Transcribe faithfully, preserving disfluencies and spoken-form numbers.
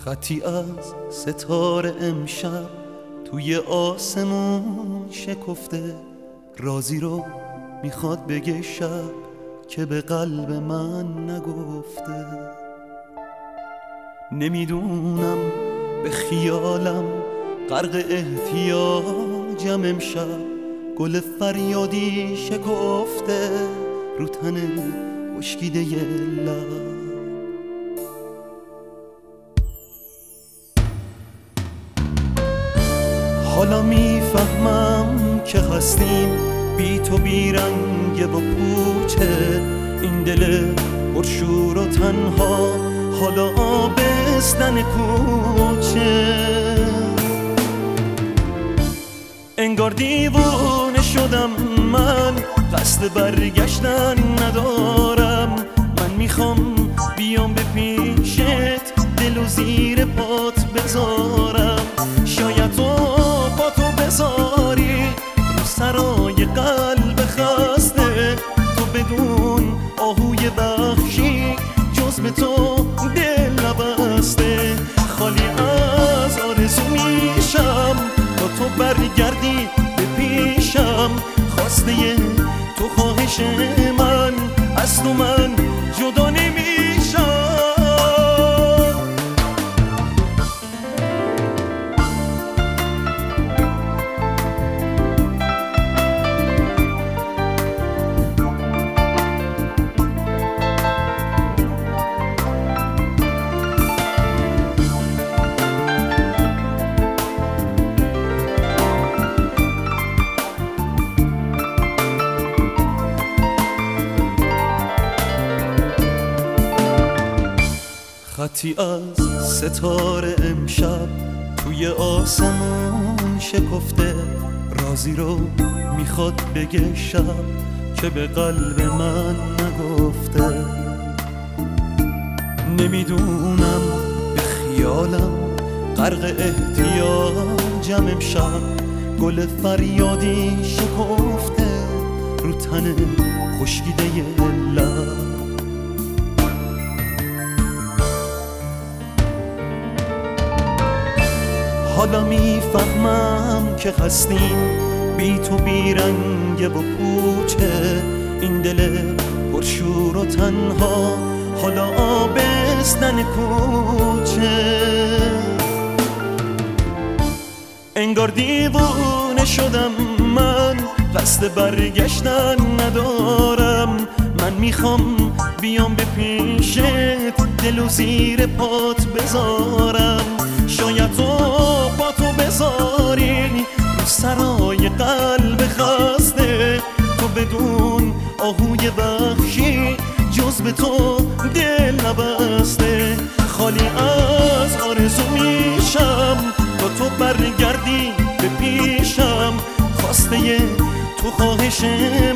خطی از ستاره امشب توی آسمون شکفته، رازی رو میخواد بگه شب که به قلب من نگفته. نمیدونم به خیالم غرق احتیاجم امشب، گل فریادی شکفته رو تن خشکیده لب. حالا میفهمم که هستیم بی تو بی رنگ و پوچه، این دل پرشور و تنها حالا آبستن کوچه. انگار دیوونه شدم من، قصد برگشتن ندارم. من میخوام بیام به پیشت، دل و زیر پات بذارم. شاید تو با تو بذاری رو سرای قلب خسته، تو بدون آهوی بخشی جز به تو دل نبسته. خالی از آرزو میشم تا تو برگردی به پیشم، خواسته تو خواهش من، از تو من جدا نمیشم. خطی از ستاره امشب توی آسمون شکفته، رازی رو میخواد بگه شب که به قلب من نگفته. نمیدونم به خیالم غرق احتیاجم امشب، گل فریادی شکفته رو تن خشکیده لب. حالا میفهمم که هستیم بی تو بی رنگ و پوچه، این دل پرشور و تنها حالا آبستن کوچه. انگار دیوونه شدم من، قصد برگشتن ندارم. من میخوام بیام به پیشت، دل و زیر پات بذارم. شاید تو با تو بذاری رو سرای قلب خسته، تو بدون آهوی بخشی جز به تو دل نبسته. خالی از آرزو میشم تا تو برگردی به پیشم، خواسته تو خواهش